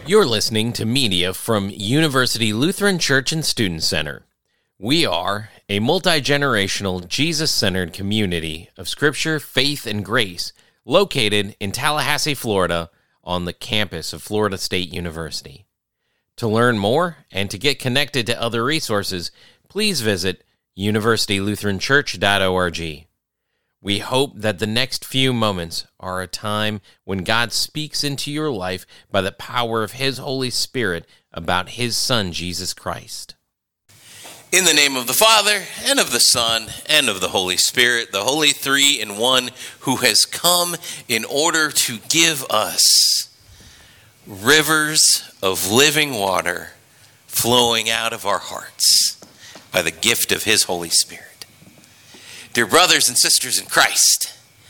You're listening to media from University Lutheran Church and Student Center. We are a multi-generational, Jesus-centered community of Scripture, faith, and grace located in Tallahassee, Florida, on the campus of Florida State University. To learn more and to get connected to other resources, please visit universitylutheranchurch.org. We hope that the next few moments are a time when God speaks into your life by the power of His Holy Spirit about His Son, Jesus Christ. In the name of the Father, and of the Son, and of the Holy Spirit, the Holy Three in One, who has come in order to give us rivers of living water flowing out of our hearts by the gift of His Holy Spirit. Dear brothers and sisters in Christ,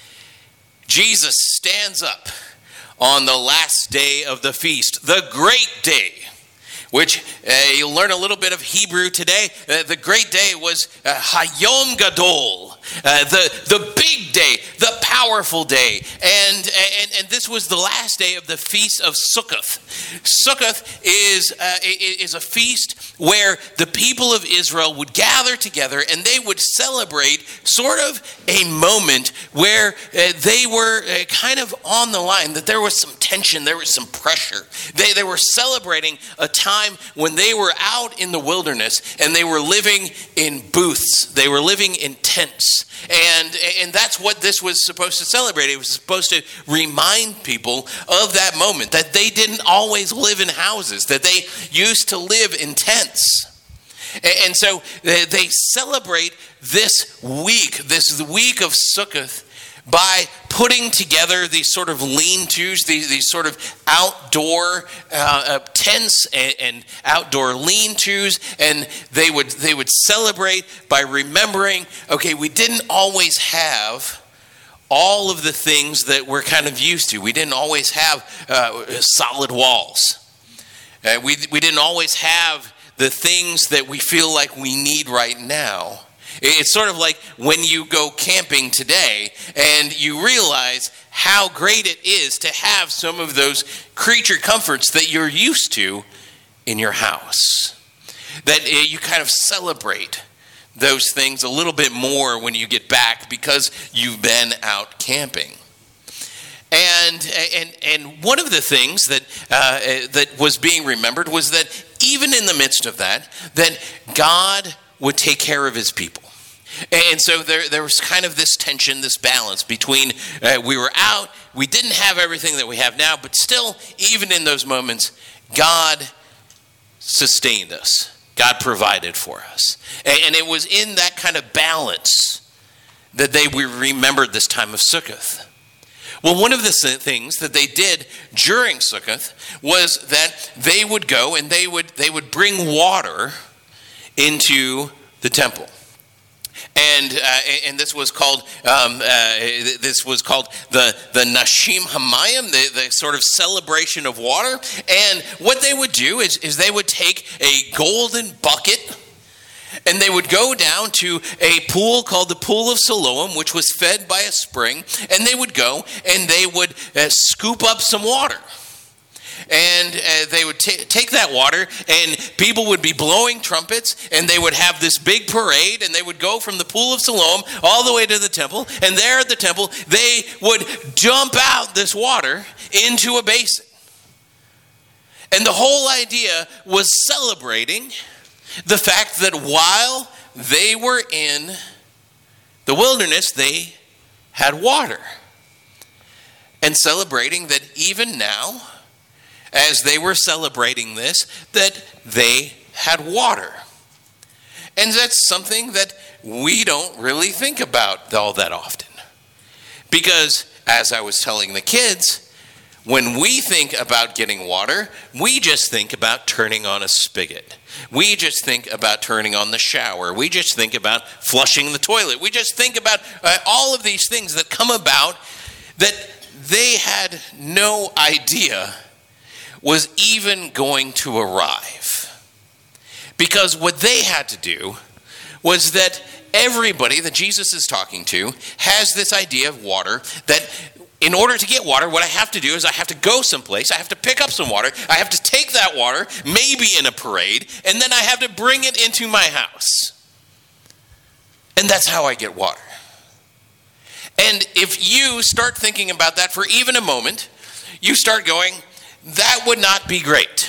Jesus stands up on the last day of the feast, the great day, which you'll learn a little bit of Hebrew today. The great day was Hayom Gadol, the big day, the powerful day. And this was the last day of the Feast of Sukkoth. Sukkoth is a feast where the people of Israel would gather together and they would celebrate sort of a moment where they were kind of on the line, that there was some tension, there was some pressure. They were celebrating a time when they were out in the wilderness and they were living in booths. They were living in tents. And that's what this was supposed to celebrate. It was supposed to remind people of that moment, that they didn't always live in houses, that they used to live in tents. And so they celebrate this week of Sukkoth, by putting together these sort of lean-tos, these sort of outdoor tents and outdoor lean-tos, and they would celebrate by remembering, okay, we didn't always have all of the things that we're kind of used to. We didn't always have solid walls. We didn't always have the things that we feel like we need right now. It's sort of like when you go camping today and you realize how great it is to have some of those creature comforts that you're used to in your house. That you kind of celebrate those things a little bit more when you get back because you've been out camping. And one of the things that was being remembered was that even in the midst of that God would take care of His people. And so there was kind of this tension, this balance between we were out, we didn't have everything that we have now, but still, even in those moments, God sustained us. God provided for us. And it was in that kind of balance that we remembered this time of Sukkoth. Well, one of the things that they did during Sukkoth was that they would go and they would bring water into the temple. And this was called the Nashim Hamayim, the sort of celebration of water. And what they would do is they would take a golden bucket and they would go down to a pool called the Pool of Siloam, which was fed by a spring. And they would go and they would scoop up some water. And they would take that water, and people would be blowing trumpets, and they would have this big parade, and they would go from the Pool of Siloam all the way to the temple. And there at the temple, they would dump out this water into a basin. And the whole idea was celebrating the fact that while they were in the wilderness, they had water. And celebrating that even now, as they were celebrating this, that they had water. And that's something that we don't really think about all that often. Because, as I was telling the kids, when we think about getting water, we just think about turning on a spigot. We just think about turning on the shower. We just think about flushing the toilet. We just think about all of these things that come about that they had no idea was even going to arrive. Because what they had to do was that everybody that Jesus is talking to has this idea of water that in order to get water, what I have to do is I have to go someplace. I have to pick up some water. I have to take that water, maybe in a parade, and then I have to bring it into my house. And that's how I get water. And if you start thinking about that for even a moment, you start going, that would not be great.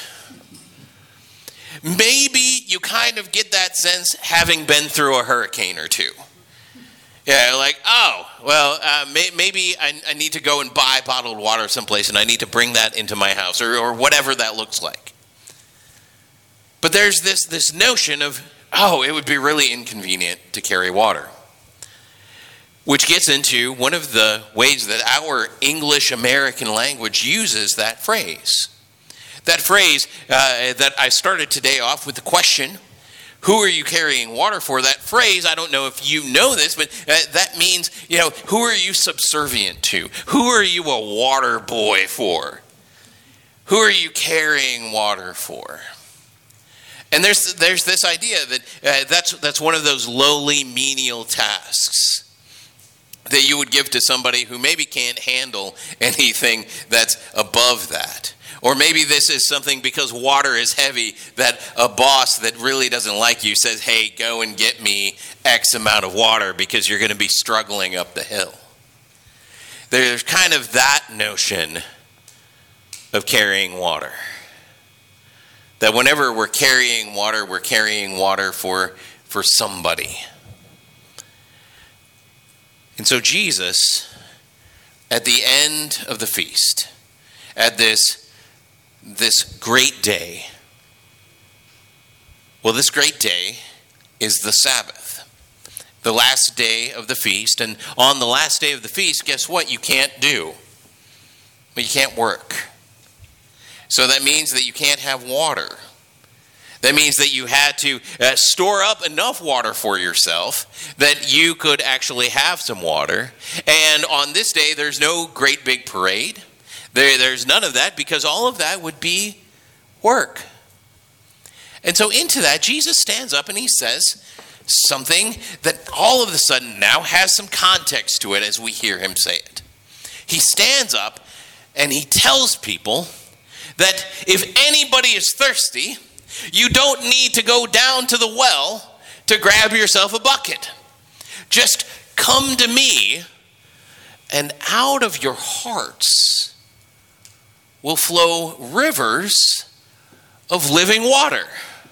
Maybe you kind of get that sense having been through a hurricane or two. Yeah, like, oh, well, maybe I need to go and buy bottled water someplace and I need to bring that into my house or whatever that looks like. But there's this notion of, oh, it would be really inconvenient to carry water. Which gets into one of the ways that our English American language uses that phrase. That phrase that I started today off with the question, who are you carrying water for? That phrase, I don't know if you know this, but that means, who are you subservient to? Who are you a water boy for? Who are you carrying water for? And there's this idea that that's one of those lowly menial tasks that you would give to somebody who maybe can't handle anything that's above that. Or maybe this is something because water is heavy that a boss that really doesn't like you says, hey, go and get me X amount of water because you're going to be struggling up the hill. There's kind of that notion of carrying water. That whenever we're carrying water for somebody. And so Jesus, at the end of the feast, at this great day, this great day is the Sabbath, the last day of the feast. And on the last day of the feast, guess what? You can't do. You can't work. So that means that you can't have water. That means that you had to store up enough water for yourself that you could actually have some water. And on this day, there's no great big parade. There's none of that because all of that would be work. And so into that, Jesus stands up and he says something that all of a sudden now has some context to it as we hear him say it. He stands up and he tells people that if anybody is thirsty, you don't need to go down to the well to grab yourself a bucket. Just come to me, and out of your hearts will flow rivers of living water.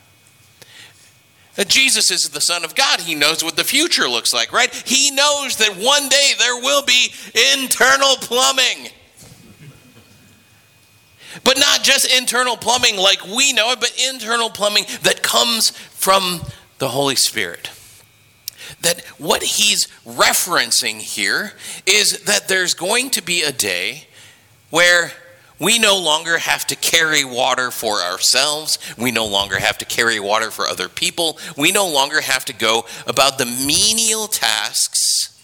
That Jesus is the Son of God. He knows what the future looks like, right? He knows that one day there will be internal plumbing. But not just internal plumbing like we know it, but internal plumbing that comes from the Holy Spirit. That what he's referencing here is that there's going to be a day where we no longer have to carry water for ourselves. We no longer have to carry water for other people. We no longer have to go about the menial tasks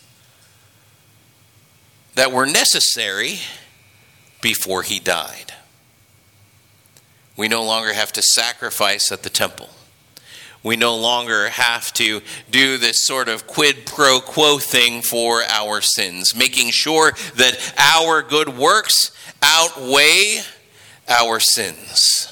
that were necessary before he died. We no longer have to sacrifice at the temple. We no longer have to do this sort of quid pro quo thing for our sins, making sure that our good works outweigh our sins.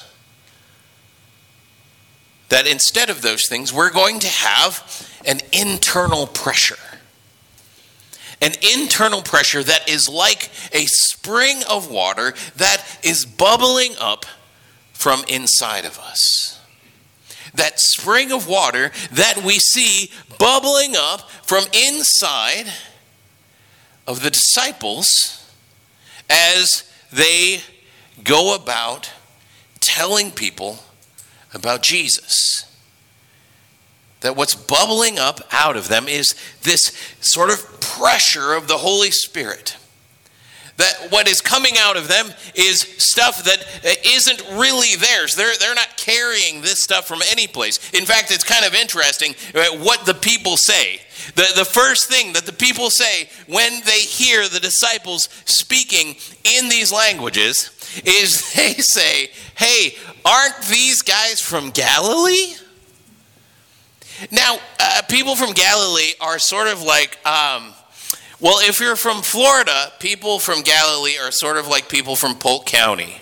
That instead of those things, we're going to have an internal pressure. An internal pressure that is like a spring of water that is bubbling up from inside of us. That spring of water that we see bubbling up from inside of the disciples as they go about telling people about Jesus. That what's bubbling up out of them is this sort of pressure of the Holy Spirit. That what is coming out of them is stuff that isn't really theirs. They're not carrying this stuff from any place. In fact, it's kind of interesting what the people say. The first thing that the people say when they hear the disciples speaking in these languages is they say, hey, aren't these guys from Galilee? Now, people from Galilee are sort of like, Well, if you're from Florida, people from Galilee are sort of like people from Polk County.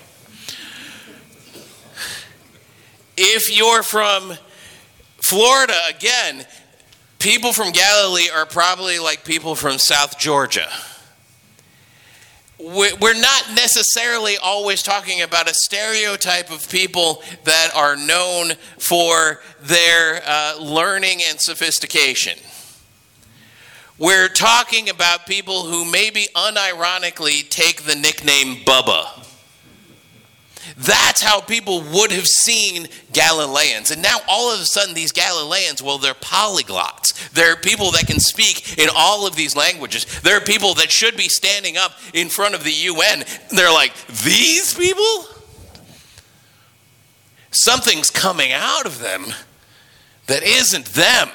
If you're from Florida, again, people from Galilee are probably like people from South Georgia. We're not necessarily always talking about a stereotype of people that are known for their learning and sophistication. We're talking about people who maybe unironically take the nickname Bubba. That's how people would have seen Galileans. And now all of a sudden these Galileans, well, they're polyglots. They're people that can speak in all of these languages. They're people that should be standing up in front of the UN. They're like, these people? Something's coming out of them that isn't them.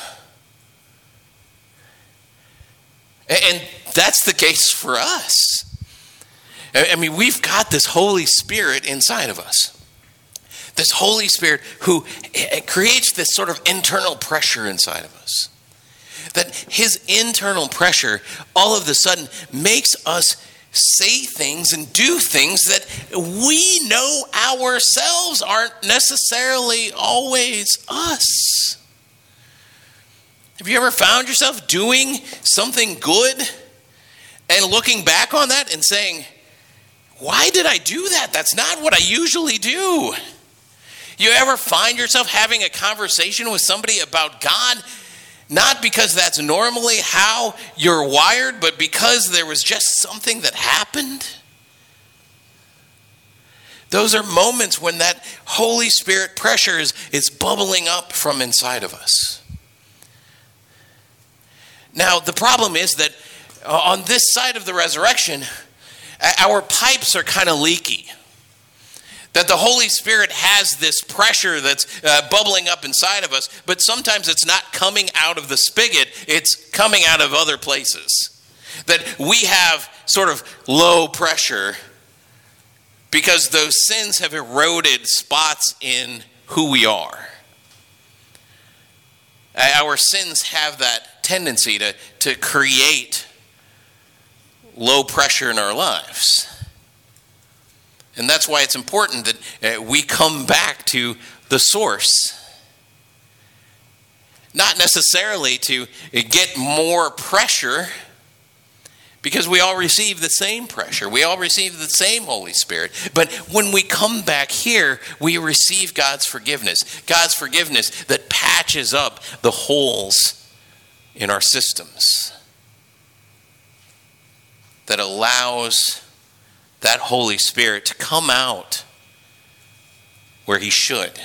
And that's the case for us. I mean, we've got this Holy Spirit inside of us. This Holy Spirit who creates this sort of internal pressure inside of us. That his internal pressure all of a sudden makes us say things and do things that we know ourselves aren't necessarily always us. Have you ever found yourself doing something good and looking back on that and saying, why did I do that? That's not what I usually do. You ever find yourself having a conversation with somebody about God, not because that's normally how you're wired, but because there was just something that happened? Those are moments when that Holy Spirit pressure is bubbling up from inside of us. Now, the problem is that on this side of the resurrection, our pipes are kind of leaky. That the Holy Spirit has this pressure that's bubbling up inside of us, but sometimes it's not coming out of the spigot, it's coming out of other places. That we have sort of low pressure because those sins have eroded spots in who we are. Our sins have that tendency to create low pressure in our lives. And that's why it's important that we come back to the source. Not necessarily to get more pressure, because we all receive the same pressure. We all receive the same Holy Spirit. But when we come back here, we receive God's forgiveness. God's forgiveness that patches up the holes in our systems. That allows that Holy Spirit to come out where he should.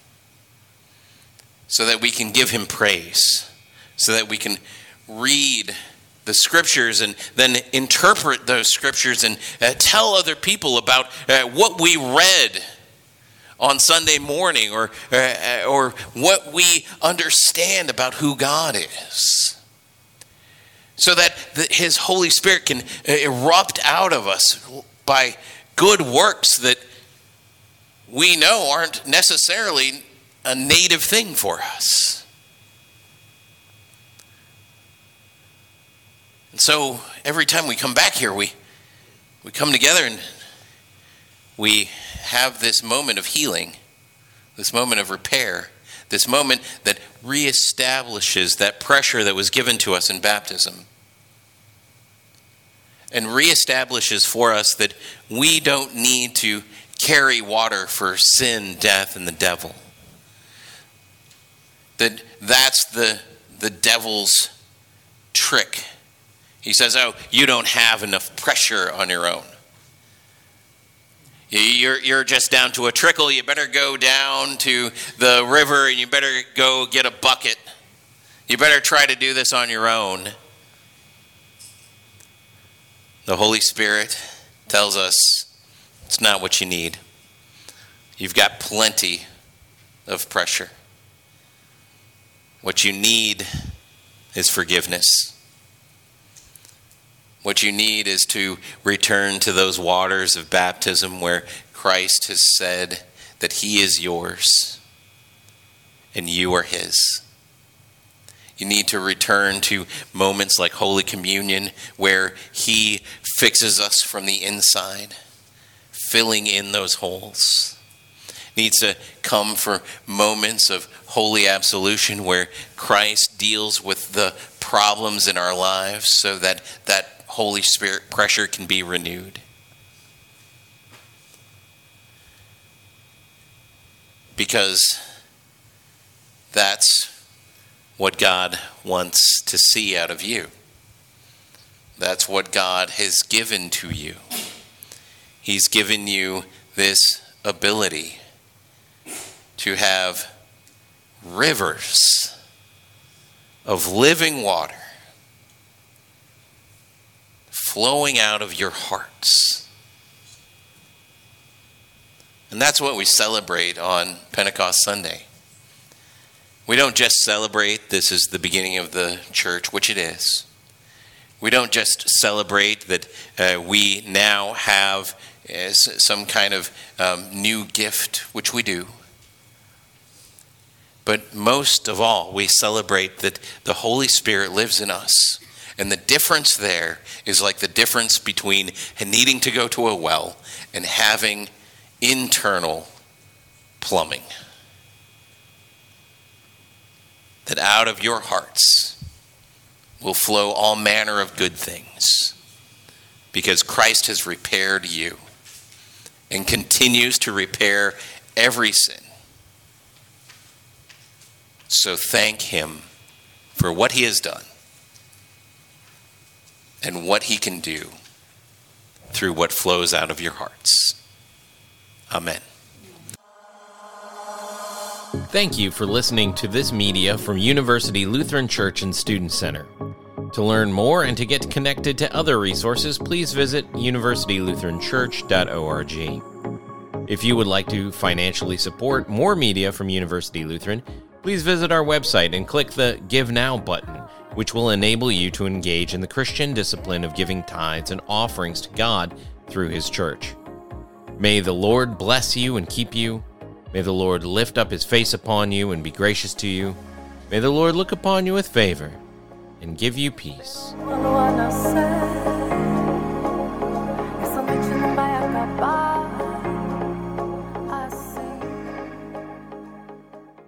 So that we can give him praise. So that we can read the scriptures and then interpret those scriptures and tell other people about what we read on Sunday morning or what we understand about who God is. So that his Holy Spirit can erupt out of us by good works that we know aren't necessarily a native thing for us. And so every time we come back here, we come together and we have this moment of healing, this moment of repair, this moment that reestablishes that pressure that was given to us in baptism. And reestablishes for us that we don't need to carry water for sin, death, and the devil. That's the devil's trick. He says, oh, you don't have enough pressure on your own. You're just down to a trickle. You better go down to the river and you better go get a bucket. You better try to do this on your own. The Holy Spirit tells us it's not what you need. You've got plenty of pressure. What you need is forgiveness. What you need is to return to those waters of baptism where Christ has said that he is yours and you are his. You need to return to moments like Holy Communion, where he fixes us from the inside, filling in those holes. Needs to come for moments of Holy Absolution, where Christ deals with the problems in our lives so that that Holy Spirit pressure can be renewed. Because that's what God wants to see out of you. That's what God has given to you. He's given you this ability to have rivers of living water flowing out of your hearts. And that's what we celebrate on Pentecost Sunday. We don't just celebrate this is the beginning of the church, which it is. We don't just celebrate that we now have some kind of new gift, which we do. But most of all, we celebrate that the Holy Spirit lives in us. And the difference there is like the difference between needing to go to a well and having internal plumbing. That out of your hearts will flow all manner of good things, because Christ has repaired you and continues to repair every sin. So thank him for what he has done and what he can do through what flows out of your hearts. Amen. Thank you for listening to this media from University Lutheran Church and Student Center. To learn more and to get connected to other resources, please visit universitylutheranchurch.org. If you would like to financially support more media from University Lutheran, please visit our website and click the Give Now button, which will enable you to engage in the Christian discipline of giving tithes and offerings to God through his church. May the Lord bless you and keep you. May the Lord lift up his face upon you and be gracious to you. May the Lord look upon you with favor and give you peace.